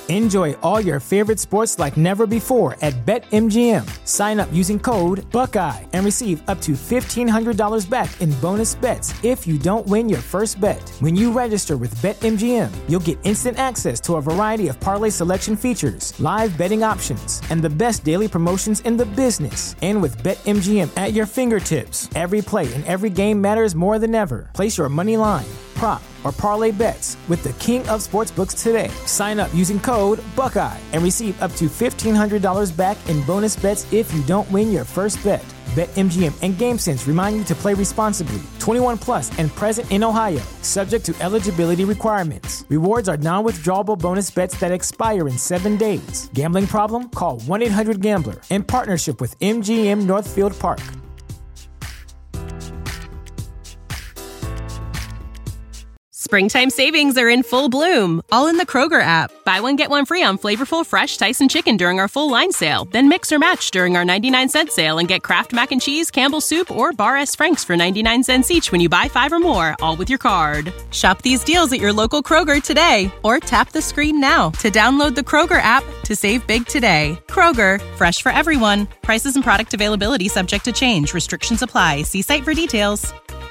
Enjoy all your favorite sports like never before at BetMGM. Sign up using code Buckeye and receive up to $1,500 back in bonus bets if you don't win your first bet. When you register with BetMGM, you'll get instant access to a variety of parlay selection features, live betting options, and the best daily promotions in the business. And with BetMGM at your fingertips, every play and every game matters more than ever. Place your money line, prop, or parlay bets with the king of sportsbooks today. Sign up using code Buckeye and receive up to $1,500 back in bonus bets if you don't win your first bet. BetMGM and GameSense remind you to play responsibly. 21 plus and present in Ohio, subject to eligibility requirements. Rewards are non-withdrawable bonus bets that expire in 7 days. Gambling problem? Call 1-800-GAMBLER. In partnership with MGM Northfield Park. Springtime savings are in full bloom, all in the Kroger app. Buy one, get one free on flavorful, fresh Tyson chicken during our full line sale. Then mix or match during our 99-cent sale and get Kraft Mac and Cheese, Campbell's Soup, or Bar S. Frank's for 99 cents each when you buy 5 or more, all with your card. Shop these deals at your local Kroger today, or tap the screen now to download the Kroger app to save big today. Kroger, fresh for everyone. Prices and product availability subject to change. Restrictions apply. See site for details.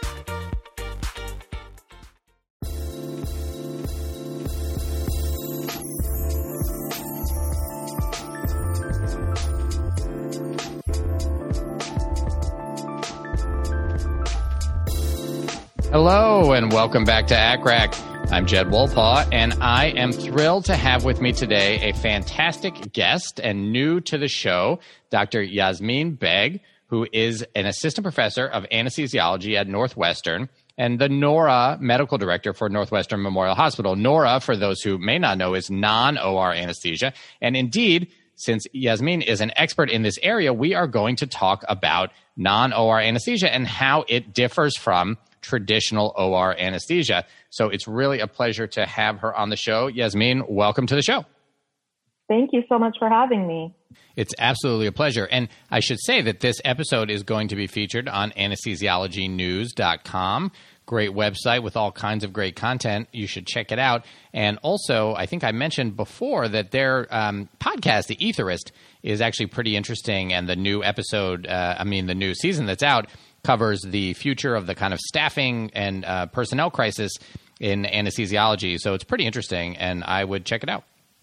Hello and welcome back to ACCRAC. I'm Jed Wolpaw, and I am thrilled to have with me today a fantastic guest and new to the show, Dr. Yasmeen Beg, who is an assistant professor of anesthesiology at Northwestern and the NORA medical director for Northwestern Memorial Hospital. NORA, for those who may not know, is non-OR anesthesia. And indeed, since Yasmeen is an expert in this area, we are going to talk about non-OR anesthesia and how it differs from traditional OR anesthesia. So it's really a pleasure to have her on the show. Yasmeen, welcome to the show. Thank you so much for having me. It's absolutely a pleasure. And I should say that this episode is going to be featured on anesthesiologynews.com. Great website with all kinds of great content. You should check it out. And also, I think I mentioned before that their podcast, The Etherist, is actually pretty interesting. And the new episode, the new season that's out, covers the future of the kind of staffing and personnel crisis in anesthesiology. So it's pretty interesting, and I would check it out.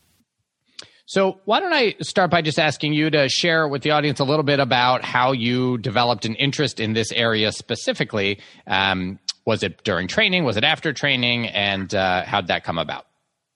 So why don't I start by just asking you to share with the audience a little bit about how you developed an interest in this area specifically. Was it during training? Was it after training? And how'd that come about?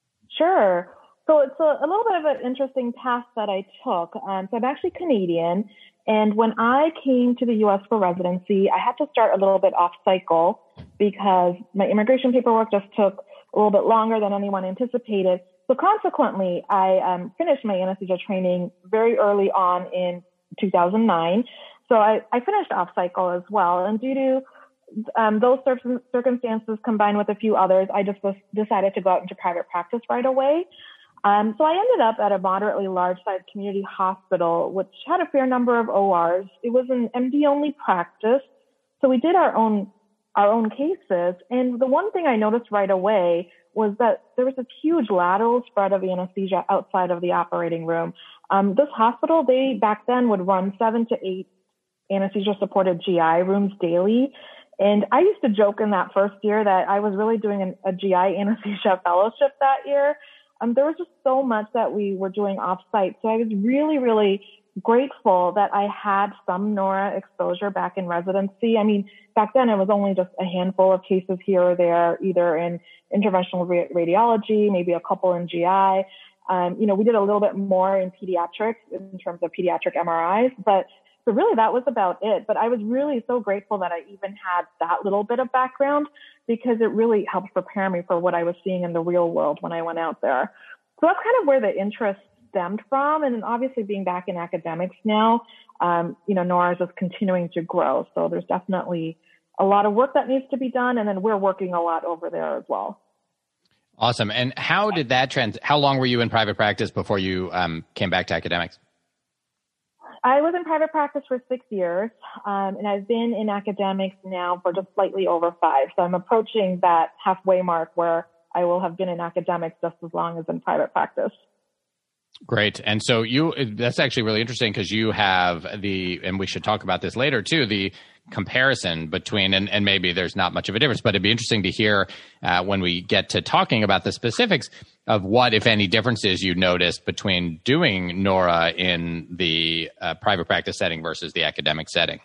Sure. So it's a little bit of an interesting path that I took. So I'm actually Canadian. And when I came to the U.S. for residency, I had to start a little bit off cycle because my immigration paperwork just took a little bit longer than anyone anticipated. So consequently, I finished my anesthesia training very early on in 2009. So I finished off cycle as well. And due to those circumstances combined with a few others, I just decided to go out into private practice right away. So I ended up at a moderately large-sized community hospital, which had a fair number of ORs. It was an MD-only practice, so we did our own cases. And the one thing I noticed right away was that there was a huge lateral spread of anesthesia outside of the operating room. This hospital, they back then would run 7 to 8 anesthesia-supported GI rooms daily. And I used to joke in that first year that I was really doing a GI anesthesia fellowship that year. There was just so much that we were doing off-site. So I was really, really grateful that I had some NORA exposure back in residency. I mean, back then it was only just a handful of cases here or there, either in interventional radiology, maybe a couple in GI. We did a little bit more in pediatrics in terms of pediatric MRIs, but really that was about it. But I was really so grateful that I even had that little bit of background because it really helped prepare me for what I was seeing in the real world when I went out there. So that's kind of where the interest stemmed from. And then obviously being back in academics now, NORA is just continuing to grow. So there's definitely a lot of work that needs to be done. And then we're working a lot over there as well. Awesome. And how did that how long were you in private practice before you came back to academics? I was in private practice for 6 years, and I've been in academics now for just slightly over 5. So I'm approaching that halfway mark where I will have been in academics just as long as in private practice. Great. And so that's actually really interesting because you have and we should talk about this later too, the comparison between, and maybe there's not much of a difference, but it'd be interesting to hear when we get to talking about the specifics of what, if any, differences you noticed between doing NORA in the private practice setting versus the academic setting.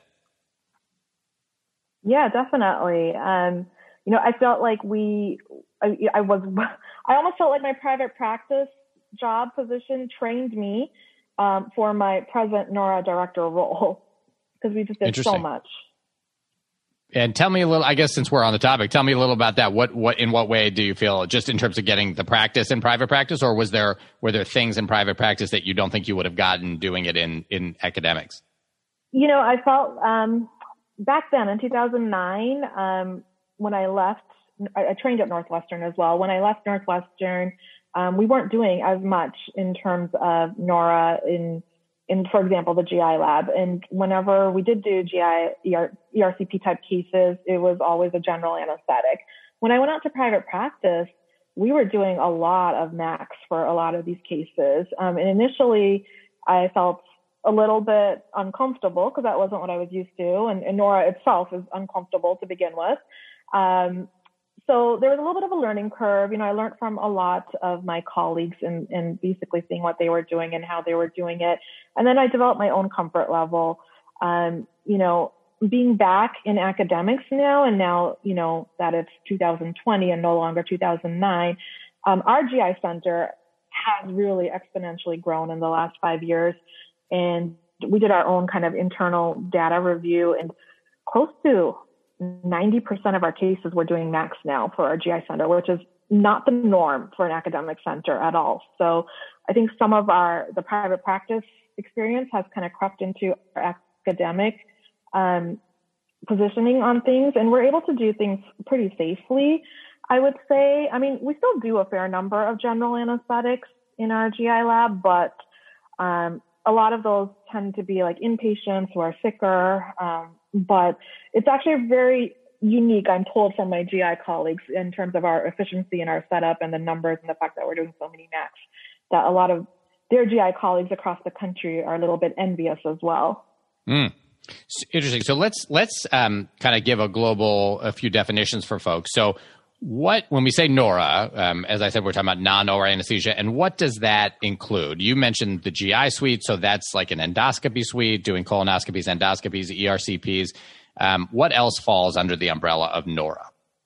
Yeah, definitely. I felt like I almost felt like my private practice job position trained me for my present NORA director role because we just did so much. And tell me a little, I guess since we're on the topic, tell me a little about that. In what way do you feel, just in terms of getting the practice in private practice, or were there things in private practice that you don't think you would have gotten doing it in academics? I felt back then in 2009, when I left, I trained at Northwestern as well. When I left Northwestern, we weren't doing as much in terms of NORA in, for example, the GI lab. And whenever we did do GI, ERCP type cases, it was always a general anesthetic. When I went out to private practice, we were doing a lot of MACs for a lot of these cases. And initially I felt a little bit uncomfortable because that wasn't what I was used to. And NORA itself is uncomfortable to begin with. So there was a little bit of a learning curve. I learned from a lot of my colleagues and basically seeing what they were doing and how they were doing it. And then I developed my own comfort level. Being back in academics now, and now, that it's 2020 and no longer 2009, our GI center has really exponentially grown in the last 5 years. And we did our own kind of internal data review, and close to 90% of our cases we're doing MACs now for our GI center, which is not the norm for an academic center at all. So I think some of the private practice experience has kind of crept into our academic positioning on things, and we're able to do things pretty safely, I would say. I mean, we still do a fair number of general anesthetics in our GI lab, but a lot of those tend to be like inpatients who are sicker. But it's actually very unique, I'm told from my GI colleagues, in terms of our efficiency and our setup and the numbers and the fact that we're doing so many MACs, that a lot of their GI colleagues across the country are a little bit envious as well. Interesting. So let's kind of give a few definitions for folks. So when we say NORA, as I said, we're talking about non-OR anesthesia, and what does that include? You mentioned the GI suite, so that's like an endoscopy suite, doing colonoscopies, endoscopies, ERCPs. What else falls under the umbrella of NORA?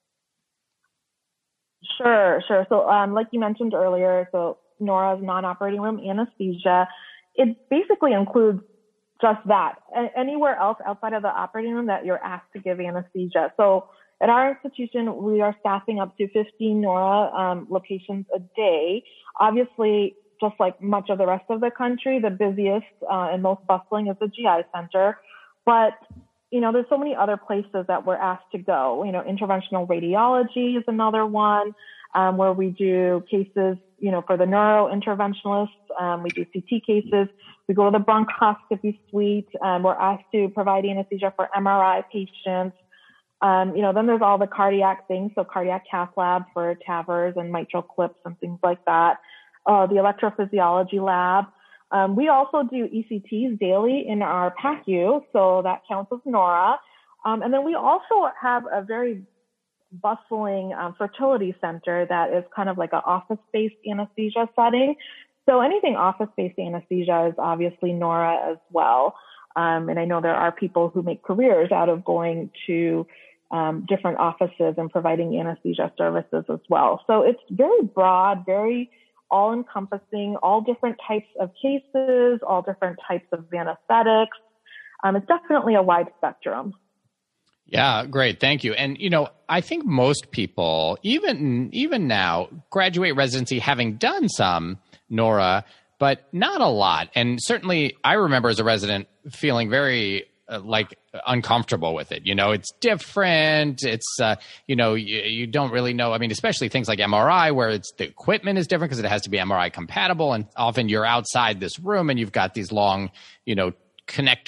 Sure. So like you mentioned earlier, so NORA is non-operating room anesthesia. It basically includes just that. Anywhere else outside of the operating room that you're asked to give anesthesia. So at our institution, we are staffing up to 15 NORA locations a day. Obviously, just like much of the rest of the country, the busiest and most bustling is the GI center. But, there's so many other places that we're asked to go. Interventional radiology is another one where we do cases, for the neurointerventionalists. We do CT cases. We go to the bronchoscopy suite. We're asked to provide anesthesia for MRI patients. Then there's all the cardiac things, so cardiac cath lab for TAVRs and mitral clips and things like that. The electrophysiology lab. We also do ECTs daily in our PACU, so that counts as NORA. And then we also have a very bustling fertility center that is kind of like an office-based anesthesia setting. So anything office-based anesthesia is obviously NORA as well. And I know there are people who make careers out of going to different offices and providing anesthesia services as well. So it's very broad, very all-encompassing, all different types of cases, all different types of anesthetics. It's definitely a wide spectrum. Yeah, great. Thank you. And, I think most people, even now, graduate residency having done some NORA, but not a lot. And certainly I remember as a resident feeling very uncomfortable with it. It's different. It's, you don't really know. I mean, especially things like MRI where the equipment is different because it has to be MRI compatible. And often you're outside this room and you've got these long, connector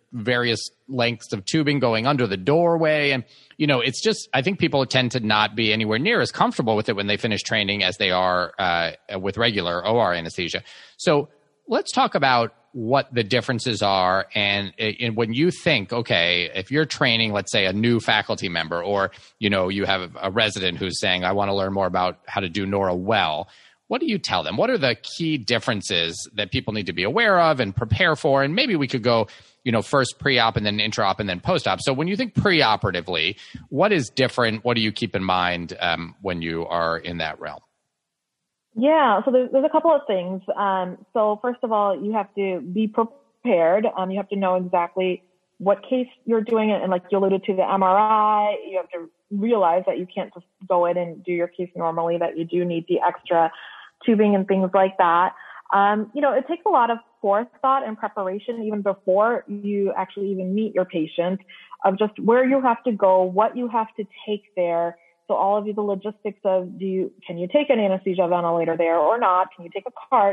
various lengths of tubing going under the doorway. And, it's just, I think people tend to not be anywhere near as comfortable with it when they finish training as they are with regular OR anesthesia. So let's talk about what the differences are. And when you think, okay, if you're training, let's say a new faculty member, or, you have a resident who's saying, I want to learn more about how to do Nora well, what do you tell them? What are the key differences that people need to be aware of and prepare for? And maybe we could go, first pre-op and then intra-op and then post-op. So when you think pre-operatively, what is different? What do you keep in mind when you are in that realm? Yeah, so there's a couple of things. So first of all, you have to be prepared. You have to know exactly what case you're doing. And like you alluded to the MRI, you have to realize that you can't just go in and do your case normally, that you do need the extra tubing and things like that. It takes a lot of forethought and preparation even before you actually even meet your patient, of just where you have to go, what you have to take there. So all of the logistics of can you take an anesthesia ventilator there or not? Can you take a cart?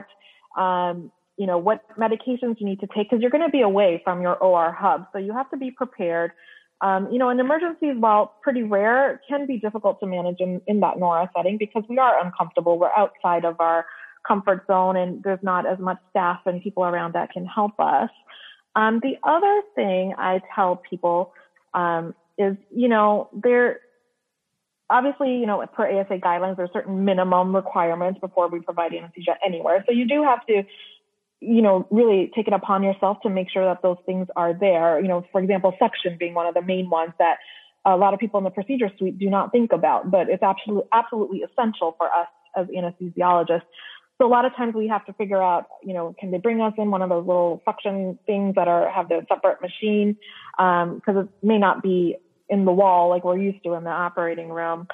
What medications you need to take, because you're going to be away from your OR hub. So you have to be prepared. And emergencies, while pretty rare, can be difficult to manage in that NORA setting because we are uncomfortable. We're outside of our comfort zone and there's not as much staff and people around that can help us. The other thing I tell people is, there obviously, per ASA guidelines, there's certain minimum requirements before we provide anesthesia anywhere. So you do have to, really take it upon yourself to make sure that those things are there. For example, suction being one of the main ones that a lot of people in the procedure suite do not think about, but it's absolutely essential for us as anesthesiologists. So a lot of times we have to figure out, can they bring us in one of those little suction things that have the separate machine, because it may not be in the wall like we're used to in the operating room.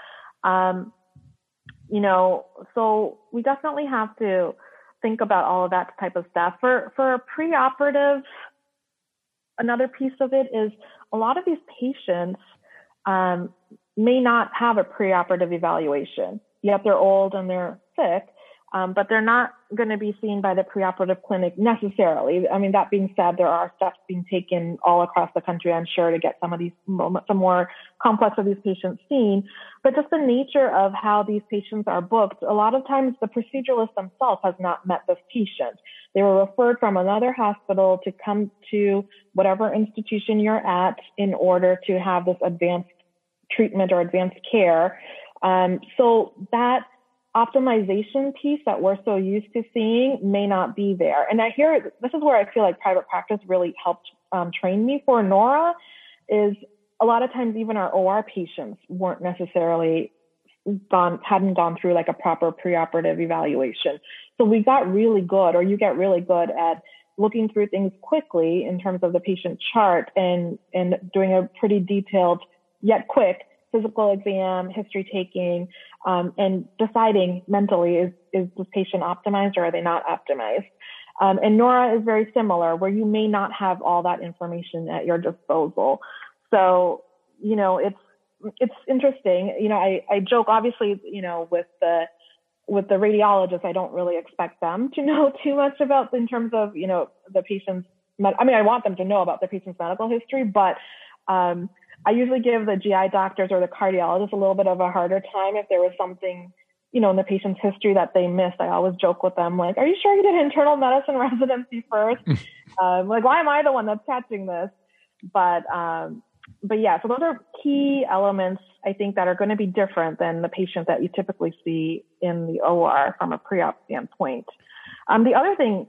So we definitely have to think about all of that type of stuff. For preoperative, another piece of it is a lot of these patients may not have a preoperative evaluation, yet they're old and they're sick. But they're not going to be seen by the preoperative clinic necessarily. I mean, that being said, there are steps being taken all across the country, I'm sure, to get some more complex of these patients seen. But just the nature of how these patients are booked, a lot of times the proceduralist themselves has not met this patient. They were referred from another hospital to come to whatever institution you're at in order to have this advanced treatment or advanced care. So that optimization piece that we're so used to seeing may not be there. And this is where I feel like private practice really helped train me for NORA, is a lot of times even our OR patients weren't necessarily hadn't gone through like a proper preoperative evaluation. So we got really good, or you get really good at looking through things quickly in terms of the patient chart and doing a pretty detailed yet quick physical exam, history taking, and deciding mentally, is this patient optimized or are they not optimized? And NORA is very similar, where you may not have all that information at your disposal. So, it's interesting. I joke, obviously, with the radiologist, I don't really expect them to know too much about in terms of, the patient's, I want them to know about the patient's medical history, but, I usually give the GI doctors or the cardiologist a little bit of a harder time if there was something, in the patient's history that they missed. I always joke with them, like, are you sure you did internal medicine residency first? Why am I the one that's catching this? But yeah, so those are key elements, I think, that are going to be different than the patient that you typically see in the OR from a pre-op standpoint. The other thing,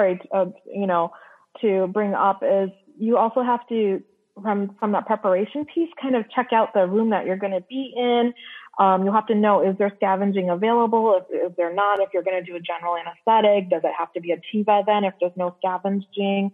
to bring up is you also have to, from that preparation piece, kind of check out the room that you're going to be in. You'll have to know, is there scavenging available? If they're not, if you're going to do a general anesthetic, does it have to be a TIVA then if there's no scavenging?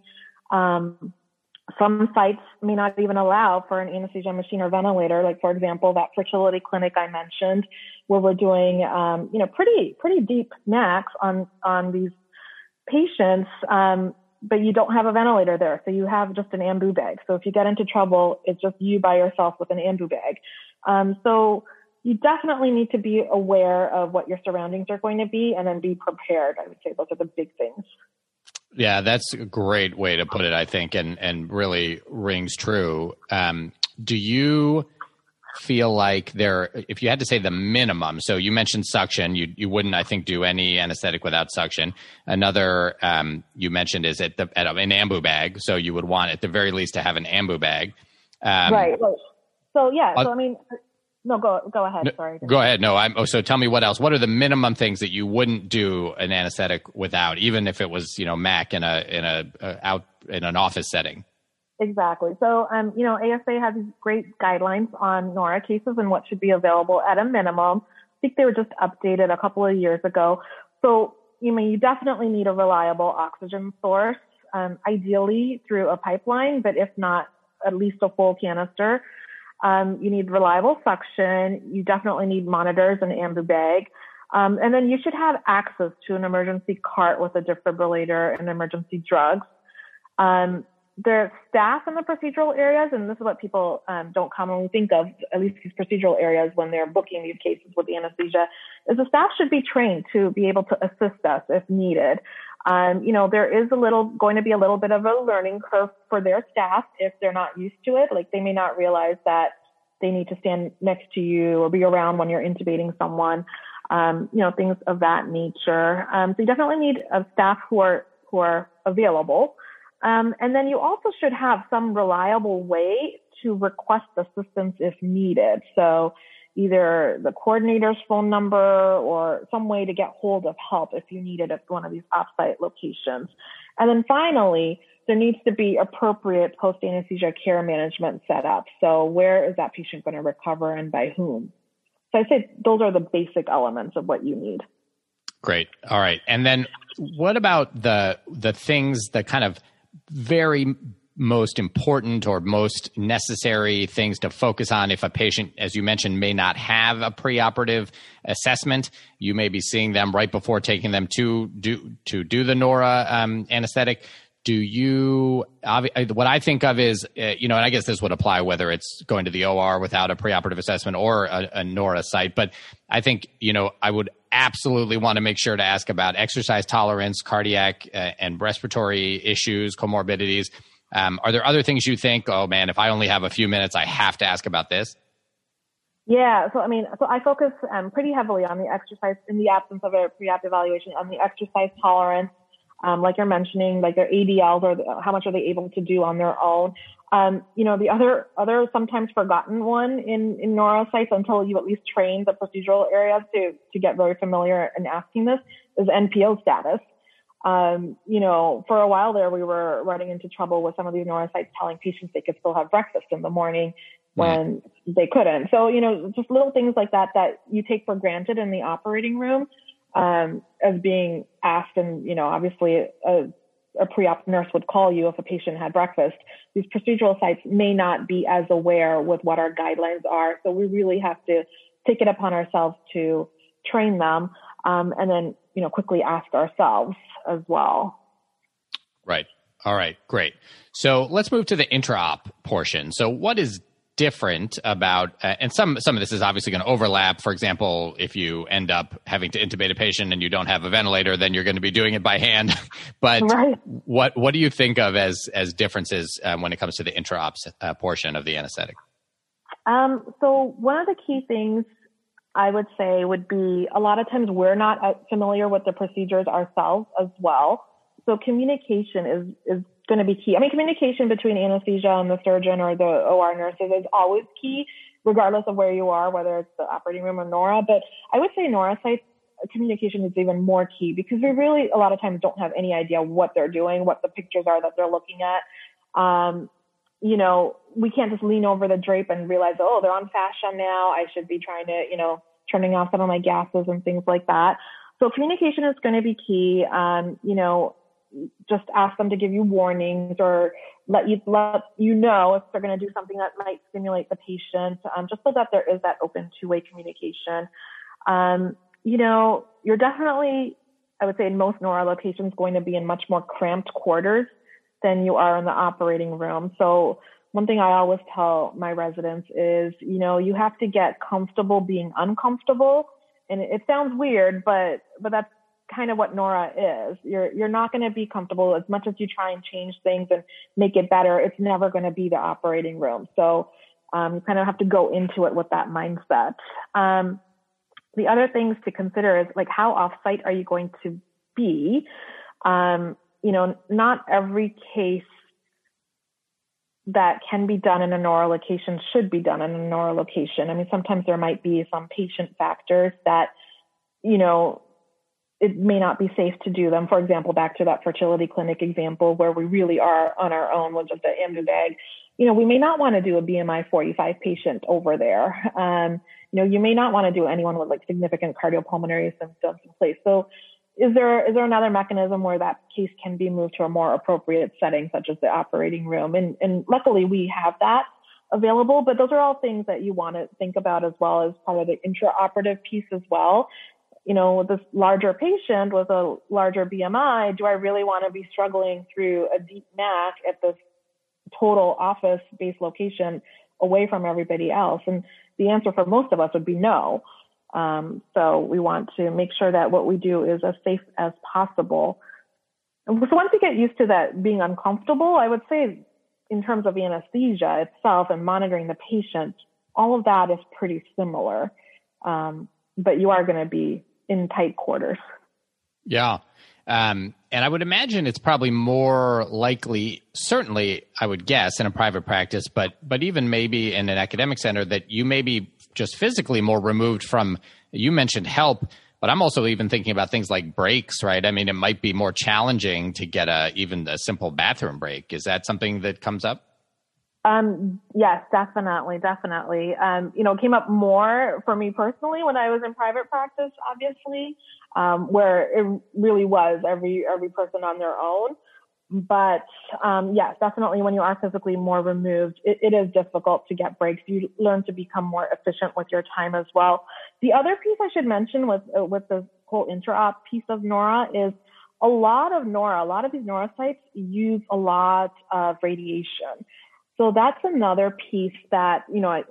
Some sites may not even allow for an anesthesia machine or ventilator. Like, for example, that fertility clinic I mentioned, where we're doing, pretty deep NACs on these patients. But you don't have a ventilator there. So you have just an ambu bag. So if you get into trouble, it's just you by yourself with an ambu bag. So you definitely need to be aware of what your surroundings are going to be and then be prepared. I would say those are the big things. Yeah, that's a great way to put it, I think, and really rings true. Do you feel like if you had to say the minimum, so you mentioned suction, you wouldn't, I think, do any anesthetic without suction. Another you mentioned is at an ambu bag, so you would want at the very least to have an ambu bag. Right. So yeah, so I mean, no, go ahead. Sorry. Go ahead. No, so tell me what else. What are the minimum things that you wouldn't do an anesthetic without, even if it was, MAC in an office setting? Exactly. So, ASA has these great guidelines on NORA cases and what should be available at a minimum. I think they were just updated a couple of years ago. So, you definitely need a reliable oxygen source, ideally through a pipeline, but if not, at least a full canister. You need reliable suction. You definitely need monitors and ambu bag. And then you should have access to an emergency cart with a defibrillator and emergency drugs. There's staff in the procedural areas, and this is what people don't commonly think of, at least these procedural areas when they're booking these cases with anesthesia, is the staff should be trained to be able to assist us if needed. There is going to be a little bit of a learning curve for their staff if they're not used to it. Like they may not realize that they need to stand next to you or be around when you're intubating someone, things of that nature. So you definitely need a staff who are available. And then you also should have some reliable way to request assistance if needed. So either the coordinator's phone number or some way to get hold of help if you need it at one of these offsite locations. And then finally, there needs to be appropriate post-anesthesia care management set up. So where is that patient going to recover and by whom? So I'd say those are the basic elements of what you need. Great. All right. And then what about the things that kind of very most important or most necessary things to focus on if a patient, as you mentioned, may not have a preoperative assessment? You may be seeing them right before taking them to do the NORA anesthetic. What I think of is, and I guess this would apply whether it's going to the OR without a preoperative assessment or a NORA site, but I think, I would absolutely want to make sure to ask about exercise tolerance, cardiac and respiratory issues, comorbidities. Are there other things you think, oh man, if I only have a few minutes, I have to ask about this? Yeah. So I focus pretty heavily on the exercise in the absence of a pre-op evaluation on the exercise tolerance. Like you're mentioning, like their ADLs or how much are they able to do on their own. The other sometimes forgotten one in NORA sites until you at least train the procedural areas to get very familiar in asking this is NPO status. For a while there, we were running into trouble with some of these NORA sites telling patients they could still have breakfast in the morning when they couldn't. So, just little things like that you take for granted in the operating room, as being asked. And, obviously a pre-op nurse would call you if a patient had breakfast. These procedural sites may not be as aware with what our guidelines are. So we really have to take it upon ourselves to train them, and then, quickly ask ourselves as well. Right. All right. Great. So let's move to the intra-op portion. So what is different about, and some of this is obviously going to overlap. For example, if you end up having to intubate a patient and you don't have a ventilator, then you're going to be doing it by hand. But right. What do you think of as differences when it comes to the intra-ops portion of the anesthetic? So one of the key things I would say would be a lot of times we're not familiar with the procedures ourselves as well. So communication is going to be key. I mean, communication between anesthesia and the surgeon or the OR nurses is always key, regardless of where you are, whether it's the operating room or NORA. But I would say NORA sites, communication is even more key because we really, a lot of times, don't have any idea what they're doing, what the pictures are that they're looking at. We can't just lean over the drape and realize, oh, they're on fascia now. I should be trying to, turning off some of my gases and things like that. So communication is going to be key. Just ask them to give you warnings or let you know if they're going to do something that might stimulate the patient, just so that there is that open two-way communication. You're definitely, I would say in most NORA locations, going to be in much more cramped quarters than you are in the operating room. So one thing I always tell my residents is, you have to get comfortable being uncomfortable. And it sounds weird, but that's kind of what Nora is. You're not going to be comfortable as much as you try and change things and make it better. It's never going to be the operating room. So you kind of have to go into it with that mindset. The other things to consider is like, how off-site are you going to be? Not every case that can be done in a Nora location should be done in a Nora location. I mean, sometimes there might be some patient factors that, it may not be safe to do them. For example, back to that fertility clinic example where we really are on our own with just the Ambu-Bag. We may not want to do a BMI 45 patient over there. You may not want to do anyone with like significant cardiopulmonary symptoms in place. So is there another mechanism where that case can be moved to a more appropriate setting, such as the operating room? And luckily we have that available, but those are all things that you want to think about as well as part of the intraoperative piece as well. With this larger patient with a larger BMI, do I really want to be struggling through a deep MAC at this total office-based location away from everybody else? And the answer for most of us would be no. So we want to make sure that what we do is as safe as possible. And so once you get used to that being uncomfortable, I would say in terms of anesthesia itself and monitoring the patient, all of that is pretty similar. But you are going to be in tight quarters. Yeah. And I would imagine it's probably more likely, certainly I would guess in a private practice, but even maybe in an academic center that you may be just physically more removed from, you mentioned help, but I'm also even thinking about things like breaks, right? I mean, it might be more challenging to get even a simple bathroom break. Is that something that comes up? Yes, definitely. It came up more for me personally when I was in private practice, obviously, where it really was every person on their own. But, yes, definitely when you are physically more removed, it is difficult to get breaks. You learn to become more efficient with your time as well. The other piece I should mention with the whole intra-op piece of Nora is a lot of these Nora sites use a lot of radiation. So that's another piece that,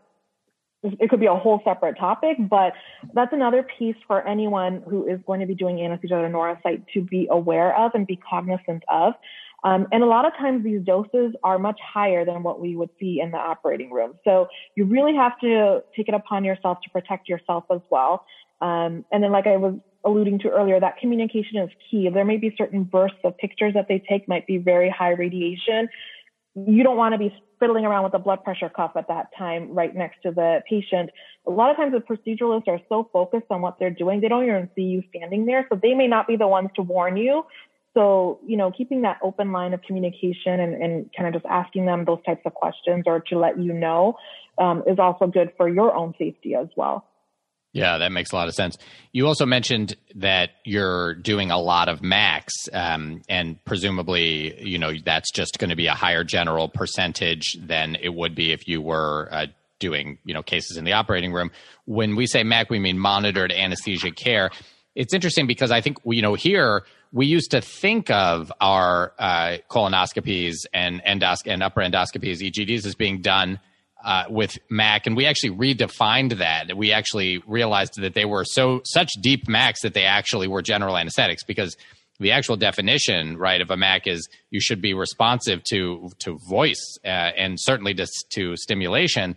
it could be a whole separate topic, but that's another piece for anyone who is going to be doing anesthesia at a Nora site to be aware of and be cognizant of. And a lot of times these doses are much higher than what we would see in the operating room. So you really have to take it upon yourself to protect yourself as well. And then like I was alluding to earlier, that communication is key. There may be certain bursts of pictures that they take might be very high radiation. You don't want to be fiddling around with a blood pressure cuff at that time right next to the patient. A lot of times the proceduralists are so focused on what they're doing, they don't even see you standing there. So they may not be the ones to warn you. So, keeping that open line of communication and kind of just asking them those types of questions or to let you know is also good for your own safety as well. Yeah, that makes a lot of sense. You also mentioned that you're doing a lot of MACs, and presumably, that's just going to be a higher general percentage than it would be if you were doing, cases in the operating room. When we say MAC, we mean monitored anesthesia care. It's interesting because I think, here we used to think of our colonoscopies and upper endoscopies, EGDs, as being done with MAC, and we actually redefined that. We actually realized that they were such deep MACs that they actually were general anesthetics, because the actual definition, right, of a MAC is you should be responsive to voice and certainly to stimulation.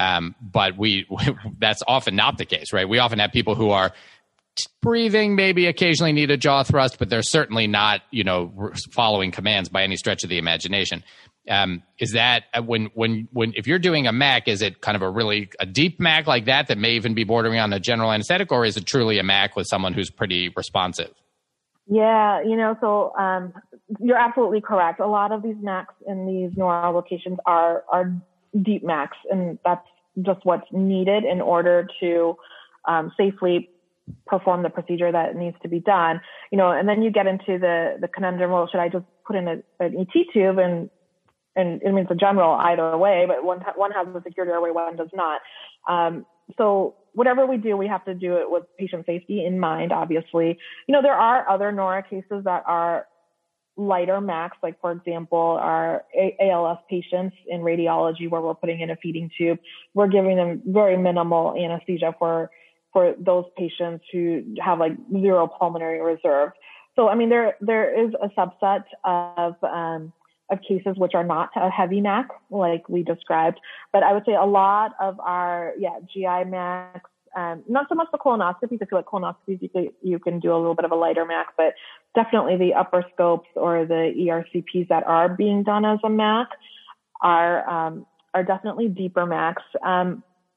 But that's often not the case, right? We often have people who are breathing, maybe occasionally need a jaw thrust, but they're certainly not, following commands by any stretch of the imagination. Is that when if you're doing a MAC, is it kind of a deep MAC like that may even be bordering on a general anesthetic, or is it truly a MAC with someone who's pretty responsive? Yeah, so you're absolutely correct. A lot of these MACs in these Nora locations are deep MACs, and that's just what's needed in order to safely perform the procedure that needs to be done. And then you get into the conundrum, well, should I just put in an ET tube and it means a general either way, but one has a security airway, one does not. So whatever we do, we have to do it with patient safety in mind, obviously. There are other Nora cases that are lighter MACs, like, for example, our ALS patients in radiology where we're putting in a feeding tube. We're giving them very minimal anesthesia for for those patients who have like zero pulmonary reserve. So, I mean, there is a subset of cases which are not a heavy MAC like we described, but I would say a lot of our, GI MACs, not so much the colonoscopies. I feel like colonoscopies, you can do a little bit of a lighter MAC, but definitely the upper scopes or the ERCPs that are being done as a MAC are definitely deeper MACs.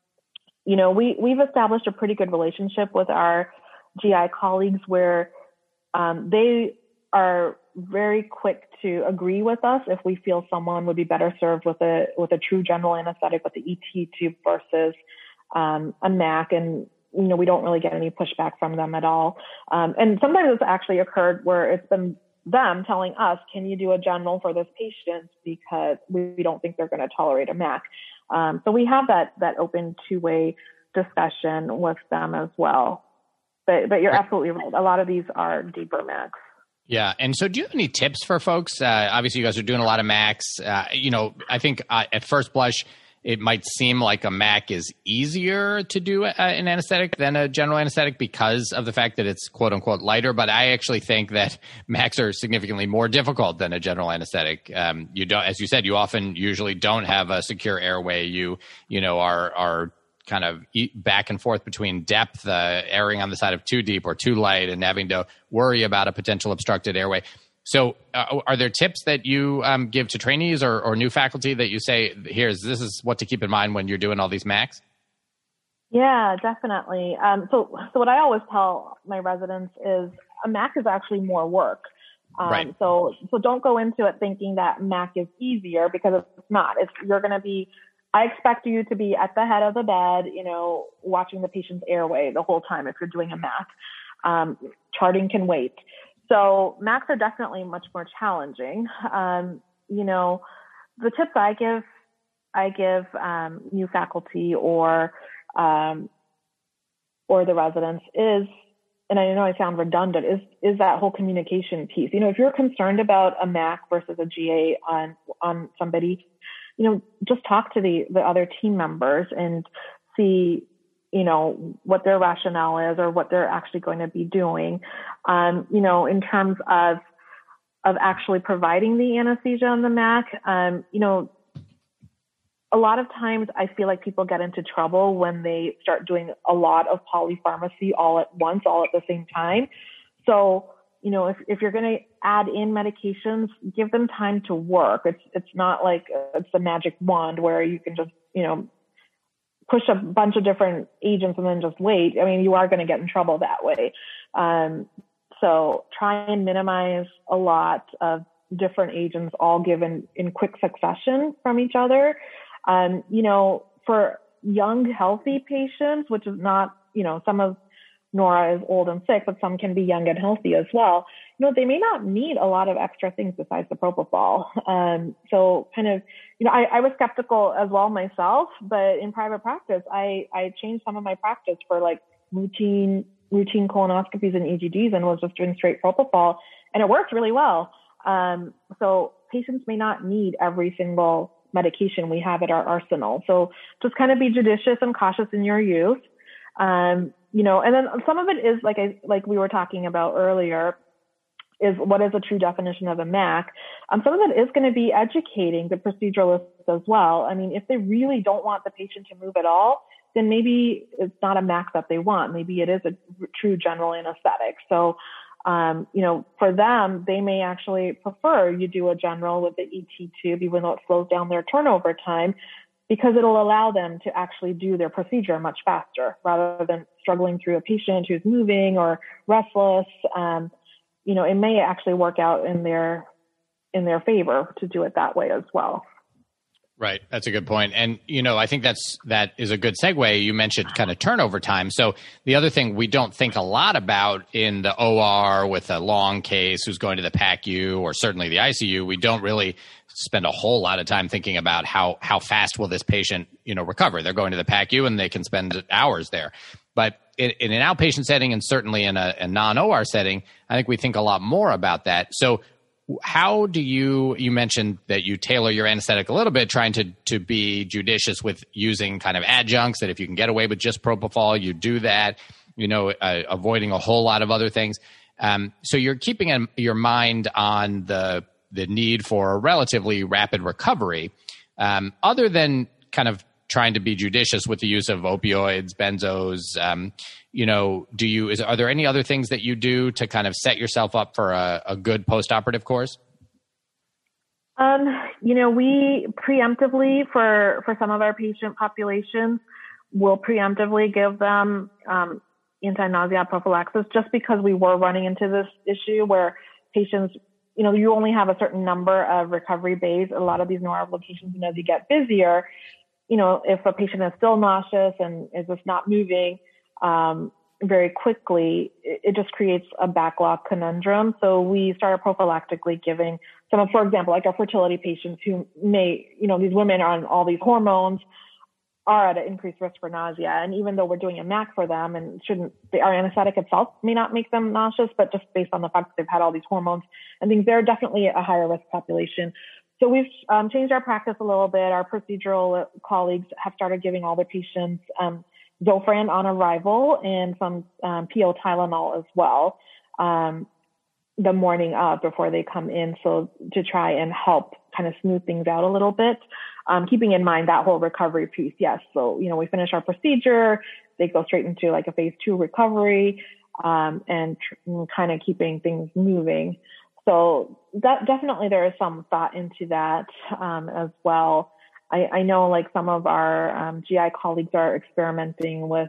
We've established a pretty good relationship with our GI colleagues where they are very quick to agree with us if we feel someone would be better served with a true general anesthetic with the ET tube versus a MAC, and we don't really get any pushback from them at all. And sometimes it's actually occurred where it's been them telling us, "Can you do a general for this patient because we don't think they're going to tolerate a MAC." So we have that open two-way discussion with them as well. But you're absolutely right. A lot of these are deeper MACs. Yeah. And so do you have any tips for folks? Obviously, you guys are doing a lot of MACs. I think at first blush, it might seem like a MAC is easier to do an anesthetic than a general anesthetic because of the fact that it's quote unquote lighter. But I actually think that MACs are significantly more difficult than a general anesthetic. You don't, as you said, you often usually don't have a secure airway. You are kind of back and forth between depth, erring on the side of too deep or too light, and having to worry about a potential obstructed airway. So are there tips that you give to trainees or new faculty that you say, this is what to keep in mind when you're doing all these MACs? Yeah, definitely. So what I always tell my residents is a MAC is actually more work. Right. So don't go into it thinking that MAC is easier, because it's not. I expect you to be at the head of the bed, watching the patient's airway the whole time if you're doing a MAC. Charting can wait. So MACs are definitely much more challenging. The tips I give new faculty or the residents is, and I know I sound redundant, is that whole communication piece. If you're concerned about a MAC versus a GA on somebody, just talk to the other team members and see, what their rationale is or what they're actually going to be doing. In terms of actually providing the anesthesia on the MAC, a lot of times I feel like people get into trouble when they start doing a lot of polypharmacy all at once, all at the same time. So, if you're going to add in medications, give them time to work. It's not like it's a magic wand where you can just, push a bunch of different agents and then just wait. I mean, you are going to get in trouble that way. So try and minimize a lot of different agents all given in quick succession from each other. For young, healthy patients, which is not, some of Nora is old and sick, but some can be young and healthy as well. They may not need a lot of extra things besides the propofol. So kind of, I was skeptical as well myself, but in private practice, I changed some of my practice for like routine colonoscopies and EGDs and was just doing straight propofol, and it worked really well. So patients may not need every single medication we have at our arsenal. So just kind of be judicious and cautious in your use. And then some of it is like we were talking about earlier, is what is a true definition of a MAC. Some of it is going to be educating the proceduralists as well. I mean, if they really don't want the patient to move at all, then maybe it's not a MAC that they want. Maybe it is a true general anesthetic. So, for them, they may actually prefer you do a general with the ET tube, even though it slows down their turnover time, because it'll allow them to actually do their procedure much faster rather than struggling through a patient who's moving or restless. It may actually work out in their favor to do it that way as well. Right. That's a good point. And, I think that is a good segue. You mentioned kind of turnover time. So the other thing we don't think a lot about in the OR with a long case who's going to the PACU or certainly the ICU, we don't really spend a whole lot of time thinking about how fast will this patient, recover. They're going to the PACU and they can spend hours there. But in an outpatient setting and certainly in a non-OR setting, I think we think a lot more about that. So how do you mentioned that you tailor your anesthetic a little bit, trying to be judicious with using kind of adjuncts, that if you can get away with just propofol, you do that, avoiding a whole lot of other things. So you're keeping your mind on the need for a relatively rapid recovery, other than kind of trying to be judicious with the use of opioids, benzos. Are there any other things that you do to kind of set yourself up for a good postoperative course? We preemptively for some of our patient populations, will preemptively give them anti-nausea prophylaxis, just because we were running into this issue where patients, you only have a certain number of recovery bays. A lot of these neuro locations, as you get busier, if a patient is still nauseous and is just not moving very quickly, it just creates a backlog conundrum. So we started prophylactically giving some, for example, like our fertility patients who may, these women are on all these hormones, are at an increased risk for nausea. And even though we're doing a MAC for them and our anesthetic itself may not make them nauseous, but just based on the fact that they've had all these hormones and things, they're definitely a higher risk population. So we've changed our practice a little bit. Our procedural colleagues have started giving all their patients Zofran on arrival and some PO Tylenol as well the morning of before they come in, so to try and help kind of smooth things out a little bit, keeping in mind that whole recovery piece. Yes, so we finish our procedure, they go straight into like a phase 2 recovery, and kind of keeping things moving. So that definitely there is some thought into that as well. I know like some of our GI colleagues are experimenting with,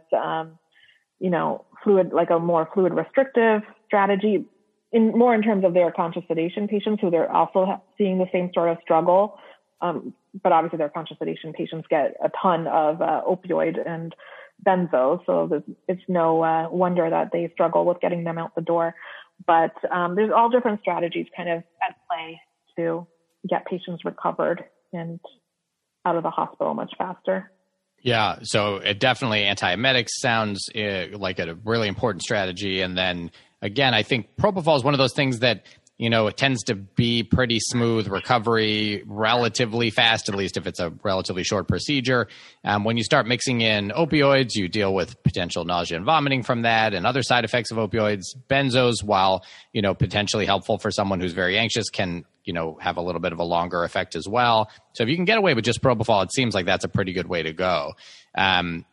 fluid, like a more fluid restrictive strategy, more in terms of their conscious sedation patients who they're also seeing the same sort of struggle. But obviously their conscious sedation patients get a ton of opioid and benzo. So it's no wonder that they struggle with getting them out the door. But there's all different strategies kind of at play to get patients recovered and out of the hospital much faster. Yeah, so it definitely antiemetics sounds like a really important strategy. And then again, I think propofol is one of those things that, it tends to be pretty smooth recovery, relatively fast, at least if it's a relatively short procedure. When you start mixing in opioids, you deal with potential nausea and vomiting from that and other side effects of opioids. Benzos, while, potentially helpful for someone who's very anxious, can, have a little bit of a longer effect as well. So if you can get away with just propofol, it seems like that's a pretty good way to go. When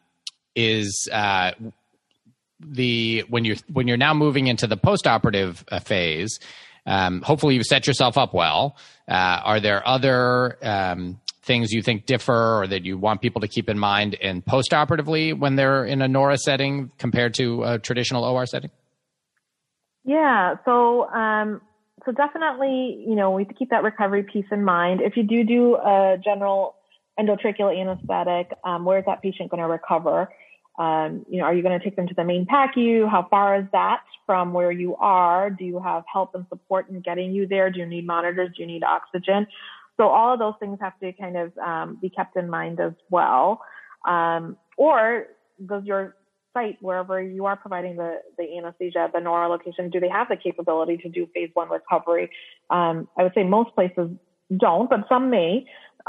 you're now moving into the postoperative phase, hopefully you've set yourself up well. Are there other things you think differ or that you want people to keep in mind in postoperatively when they're in a NORA setting compared to a traditional OR setting? Yeah, so definitely, we have to keep that recovery piece in mind. If you do a general endotracheal anesthetic, where is that patient going to recover? Are you going to take them to the main PACU? How far is that from where you are? Do you have help and support in getting you there? Do you need monitors? Do you need oxygen? So all of those things have to kind of be kept in mind as well. Or does your site, wherever you are providing the anesthesia, the NORA location, do they have the capability to do phase 1 recovery? I would say most places don't, but some may.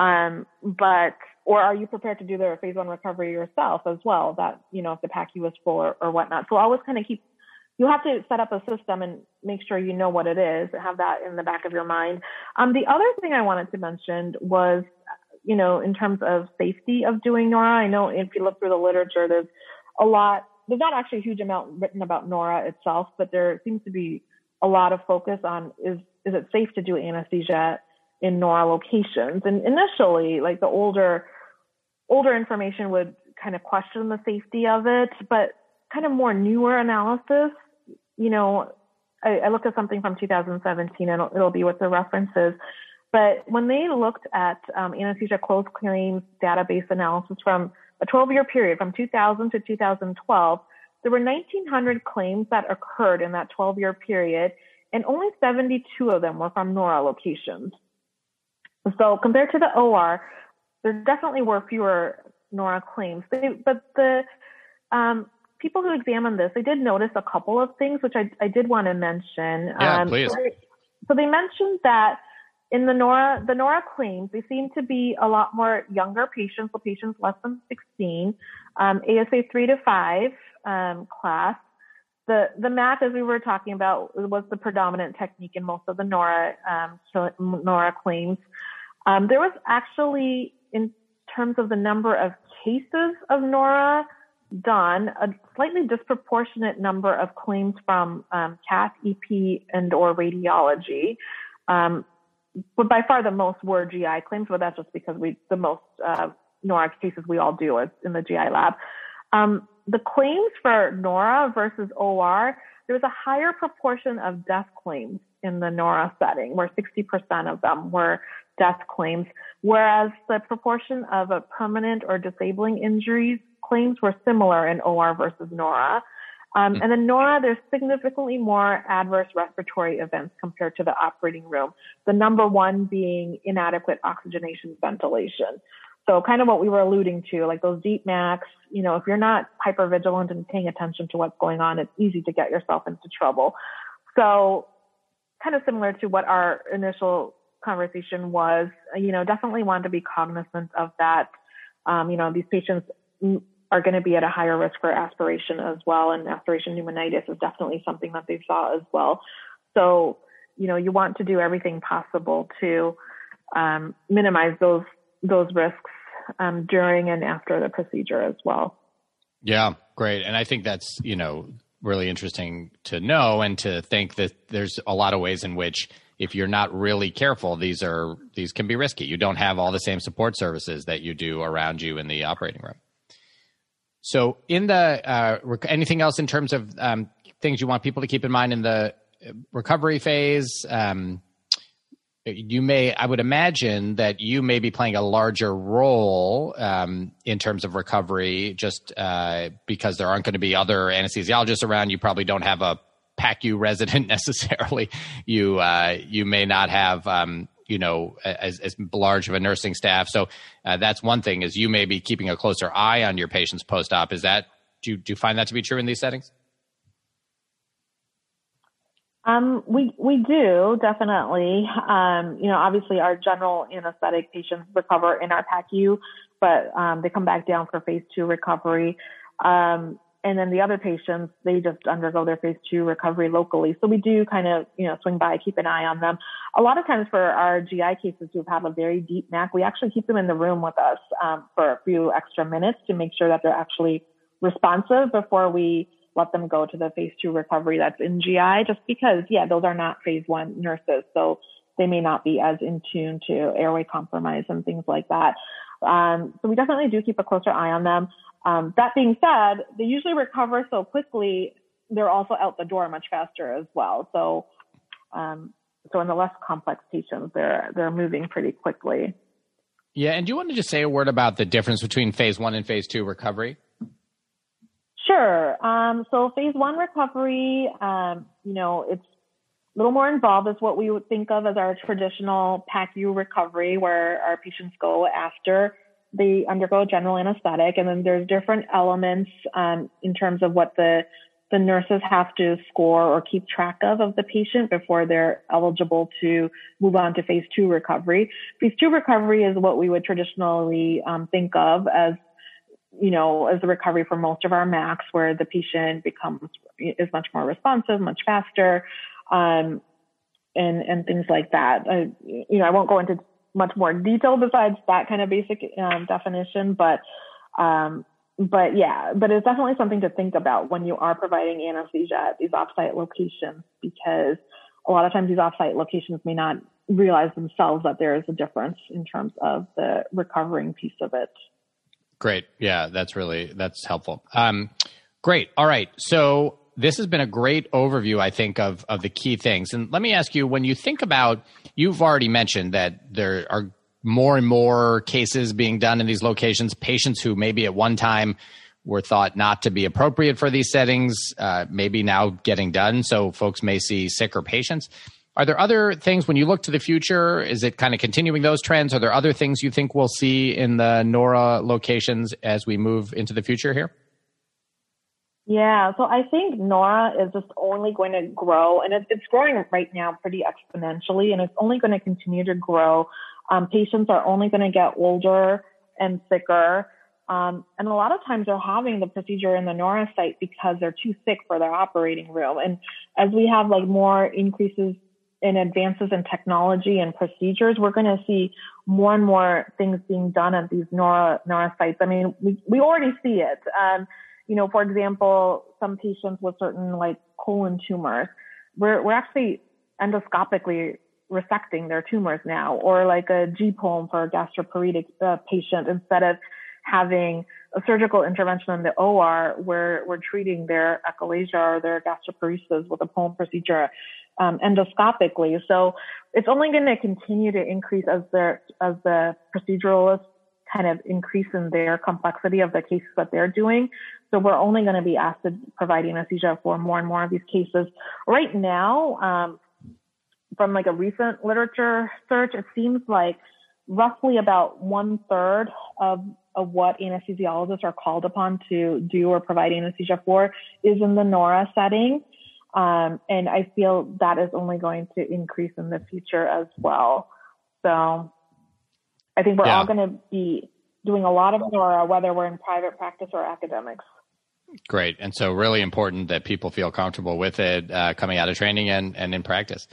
Or are you prepared to do the phase 1 recovery yourself as well? That, if the PACU is full or whatnot. So always kind of you have to set up a system and make sure you know what it is, have that in the back of your mind. The other thing I wanted to mention was, in terms of safety of doing NORA, I know if you look through the literature, there's not actually a huge amount written about NORA itself, but there seems to be a lot of focus on, is it safe to do anesthesia in NORA locations? And initially, like the older information would kind of question the safety of it, but kind of more newer analysis, I looked at something from 2017 and it'll be with the references, but when they looked at anesthesia closed claims database analysis from a 12-year period from 2000 to 2012, there were 1,900 claims that occurred in that 12-year period, and only 72 of them were from NORA locations. So compared to the OR, there definitely were fewer NORA claims. But the people who examined this, they did notice a couple of things, which I did want to mention. Yeah, please. So they mentioned that in the NORA claims, they seem to be a lot more younger patients, so patients less than 16, ASA 3 to 5 class. The MAC, as we were talking about, was the predominant technique in most of the NORA claims. There was actually, in terms of the number of cases of NORA done, a slightly disproportionate number of claims from cath, EP, and or radiology. But by far the most were GI claims, but that's just because the most NORA cases we all do is in the GI lab. The claims for NORA versus OR, there was a higher proportion of death claims in the NORA setting, where 60% of them were death claims, whereas the proportion of a permanent or disabling injuries claims were similar in OR versus NORA. And in NORA, there's significantly more adverse respiratory events compared to the operating room, the number one being inadequate oxygenation ventilation. So kind of what we were alluding to, like those deep MACs, if you're not hypervigilant and paying attention to what's going on, it's easy to get yourself into trouble. So kind of similar to what our initial conversation was, definitely want to be cognizant of that. These patients are going to be at a higher risk for aspiration as well. And aspiration pneumonitis is definitely something that they saw as well. So, you want to do everything possible to minimize those risks during and after the procedure as well. Yeah, great. And I think that's, really interesting to know and to think that there's a lot of ways in which if you're not really careful, these can be risky. You don't have all the same support services that you do around you in the operating room. So in the anything else in terms of things you want people to keep in mind in the recovery phase? I would imagine that you may be playing a larger role in terms of recovery just because there aren't going to be other anesthesiologists around. You probably don't have a PACU resident necessarily. You may not have as large of a nursing staff. So that's one thing, is you may be keeping a closer eye on your patients post-op. Do you find that to be true in these settings? We do, definitely. Obviously our general anesthetic patients recover in our PACU, but they come back down for phase 2 recovery. And then the other patients, they just undergo their phase 2 recovery locally. So we do kind of, swing by, keep an eye on them. A lot of times for our GI cases who've had a very deep MAC, we actually keep them in the room with us for a few extra minutes to make sure that they're actually responsive before we let them go to the phase 2 recovery that's in GI, just because, those are not phase 1 nurses. So they may not be as in tune to airway compromise and things like that. So we definitely do keep a closer eye on them. That being said, they usually recover so quickly, they're also out the door much faster as well. So in the less complex patients, they're moving pretty quickly. Yeah. And do you want to just say a word about the difference between phase 1 and phase 2 recovery? Sure. So phase 1 recovery, it's a little more involved. It's what we would think of as our traditional PACU recovery, where our patients go after they undergo general anesthetic. And then there's different elements in terms of what the nurses have to score or keep track of the patient before they're eligible to move on to phase 2 recovery. Phase 2 recovery is what we would traditionally think of as the recovery for most of our MACs, where the patient is much more responsive, much faster, and things like that. I won't go into much more detail besides that kind of basic definition, but it's definitely something to think about when you are providing anesthesia at these offsite locations, because a lot of times these offsite locations may not realize themselves that there is a difference in terms of the recovering piece of it. Great. Yeah, that's helpful. Great. All right. So this has been a great overview, I think, of the key things. And let me ask you, when you think about, you've already mentioned that there are more and more cases being done in these locations, patients who maybe at one time were thought not to be appropriate for these settings, maybe now getting done. So folks may see sicker patients. Are there other things when you look to the future? Is it kind of continuing those trends? Are there other things you think we'll see in the NORA locations as we move into the future here? Yeah, so I think Nora is just only going to grow, and it's growing right now pretty exponentially, and it's only going to continue to grow. Patients are only going to get older and sicker, and a lot of times they're having the procedure in the Nora site because they're too sick for their operating room. And as we have like more increases in advances in technology and procedures, we're going to see more and more things being done at these Nora sites. I mean, we already see it. For example, some patients with certain like colon tumors, we're actually endoscopically resecting their tumors now, or like a GPOM for a gastroparetic patient, instead of having a surgical intervention in the OR where we're treating their achalasia or their gastroparesis with a POEM procedure endoscopically. So it's only going to continue to increase as the proceduralists kind of increase in their complexity of the cases that they're doing. So we're only going to be asked to provide anesthesia for more and more of these cases. Right now, from like a recent literature search, it seems like roughly about 1/3 of what anesthesiologists are called upon to do or provide anesthesia for is in the Nora setting. And I feel that is only going to increase in the future as well. So I think we're all going to be doing a lot of Nora, whether we're in private practice or academics. Great. And so really important that people feel comfortable with it coming out of training and in practice.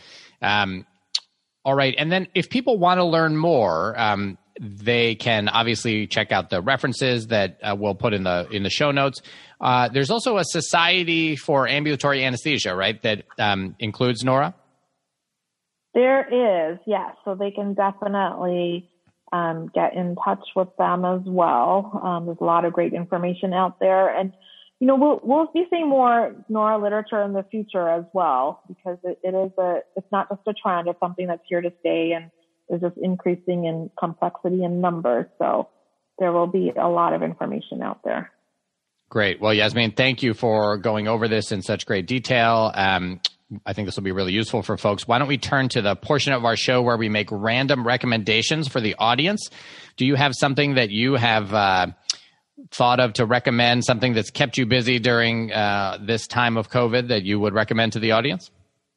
All right. And then if people want to learn more, they can obviously check out the references that we'll put in the show notes. There's also a Society for Ambulatory Anesthesia, right, that includes Nora? There is, yes. So they can definitely get in touch with them as well. There's a lot of great information out there. And, we'll be seeing more Nora literature in the future as well, because it's not just a trend, it's something that's here to stay and is just increasing in complexity and numbers. So there will be a lot of information out there. Great. Well, Yasmeen, thank you for going over this in such great detail. I think this will be really useful for folks. Why don't we turn to the portion of our show where we make random recommendations for the audience? Do you have something that you have thought of to recommend, something that's kept you busy during this time of COVID that you would recommend to the audience?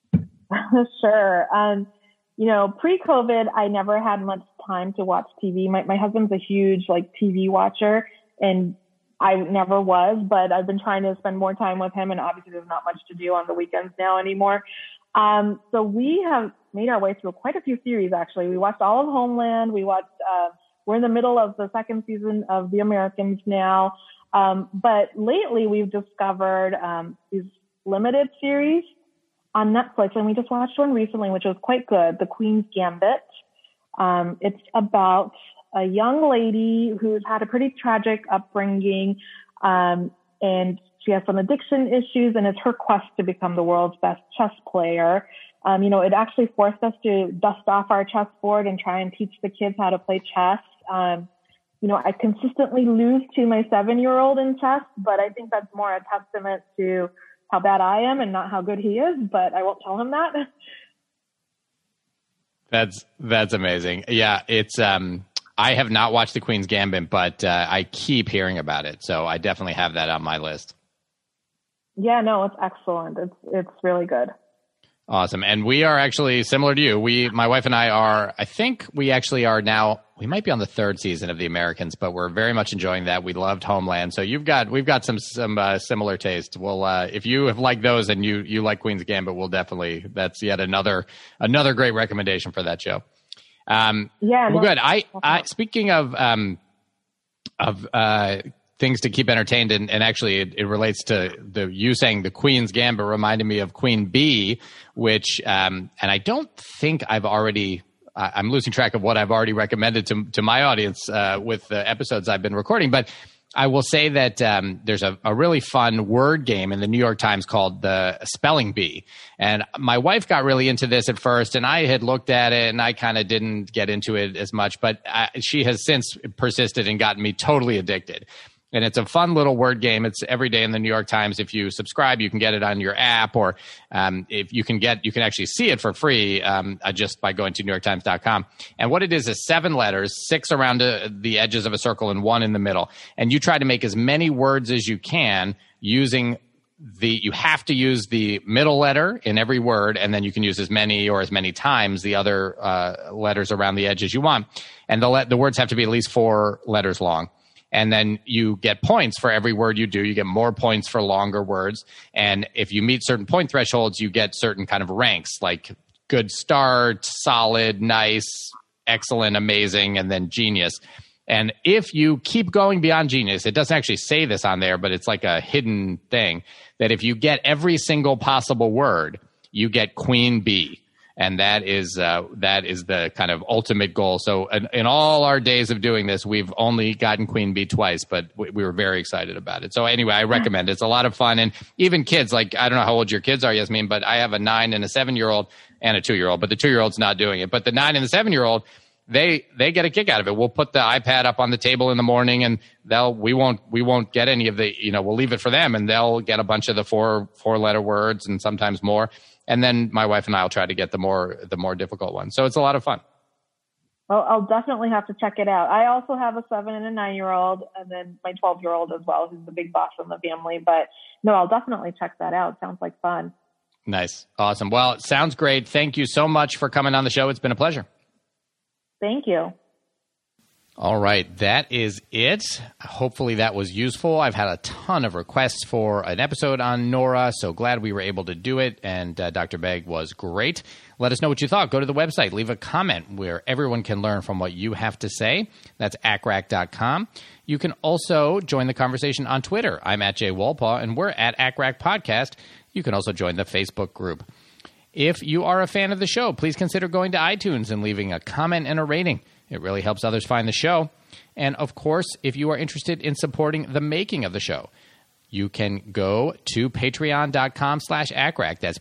Sure. Pre-COVID, I never had much time to watch TV. My husband's a huge TV watcher, and I never was, but I've been trying to spend more time with him, and obviously there's not much to do on the weekends now anymore. So we have made our way through quite a few series, actually. We watched all of Homeland. We're in the middle of the second season of The Americans now. But lately we've discovered these limited series on Netflix, and we just watched one recently, which was quite good, The Queen's Gambit. It's about a young lady who's had a pretty tragic upbringing, and she has some addiction issues, and it's her quest to become the world's best chess player. It actually forced us to dust off our chessboard and try and teach the kids how to play chess. I consistently lose to my 7-year-old in chess, but I think that's more a testament to how bad I am and not how good he is, but I won't tell him that. That's amazing. Yeah, it's I have not watched The Queen's Gambit, but I keep hearing about it, so I definitely have that on my list. Yeah, no, it's excellent. It's really good. Awesome. And we are actually similar to you. My wife and I we might be on the 3rd season of The Americans, but we're very much enjoying that. We loved Homeland. So we've got some similar taste. We'll, if you have liked those and you like Queen's Gambit, that's yet another great recommendation for that show. Good. Speaking of things to keep entertained, and actually it relates to you saying The Queen's Gambit reminded me of Queen Bee, which, and I don't think I'm losing track of what I've already recommended to my audience with the episodes I've been recording, but I will say that there's a really fun word game in the New York Times called the Spelling Bee. And my wife got really into this at first, and I had looked at it, and I kind of didn't get into it as much, but she has since persisted and gotten me totally addicted. And it's a fun little word game. It's every day in the New York Times. If you subscribe, you can get it on your app, or if you can actually see it for free just by going to NewYorkTimes.com. And what it is 7 letters, 6 around the edges of a circle and 1 in the middle. And you try to make as many words as you can using you have to use the middle letter in every word, and then you can use as many times the other letters around the edge as you want. And the words have to be at least 4 letters long. And then you get points for every word you do. You get more points for longer words. And if you meet certain point thresholds, you get certain kind of ranks, like good start, solid, nice, excellent, amazing, and then genius. And if you keep going beyond genius, it doesn't actually say this on there, but it's like a hidden thing, that if you get every single possible word, you get Queen Bee. And that is the kind of ultimate goal. So in all our days of doing this, we've only gotten Queen Bee twice, but we were very excited about it. So anyway, I recommend it. It's a lot of fun. And even kids, like, I don't know how old your kids are, Yasmin, but I have a 9 and a 7-year-old and a 2-year-old, but the 2-year-old's not doing it. But the 9 and the 7-year-old, they get a kick out of it. We'll put the iPad up on the table in the morning, and we won't get any of the, we'll leave it for them, and they'll get a bunch of the 4-letter words and sometimes more. And then my wife and I will try to get the more difficult ones. So it's a lot of fun. Well, I'll definitely have to check it out. I also have a 7 and a 9-year-old, and then my 12-year-old as well, who's the big boss in the family. But no, I'll definitely check that out. Sounds like fun. Nice. Awesome. Well, it sounds great. Thank you so much for coming on the show. It's been a pleasure. Thank you. All right, that is it. Hopefully that was useful. I've had a ton of requests for an episode on Nora, so glad we were able to do it, and Dr. Begg was great. Let us know what you thought. Go to the website, leave a comment where everyone can learn from what you have to say. That's ACRAC.com. You can also join the conversation on Twitter. I'm at Jay Wolpaw, and we're at ACRAC Podcast. You can also join the Facebook group. If you are a fan of the show, please consider going to iTunes and leaving a comment and a rating. It really helps others find the show. And, of course, if you are interested in supporting the making of the show, you can go to patreon.com/ACRAC. That's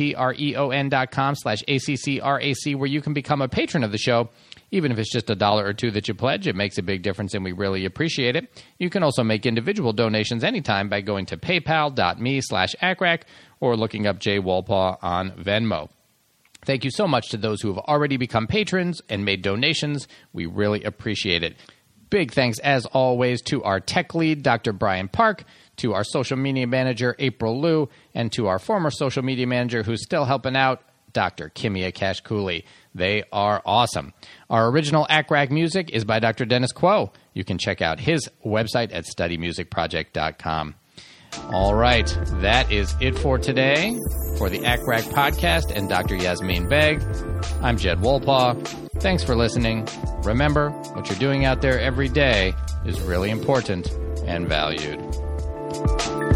patreon.com/ACCRAC, where you can become a patron of the show. Even if it's just $1 or $2 that you pledge, it makes a big difference, and we really appreciate it. You can also make individual donations anytime by going to paypal.me/ACRAC or looking up Jay Wolpaw on Venmo. Thank you so much to those who have already become patrons and made donations. We really appreciate it. Big thanks, as always, to our tech lead, Dr. Brian Park, to our social media manager, April Liu, and to our former social media manager who's still helping out, Dr. Kimia Kashkuli. They are awesome. Our original ACRAC music is by Dr. Dennis Quo. You can check out his website at studymusicproject.com. All right, that is it for today. For the ACRAC podcast and Dr. Yasmin Begg, I'm Jed Wolpaw. Thanks for listening. Remember, what you're doing out there every day is really important and valued.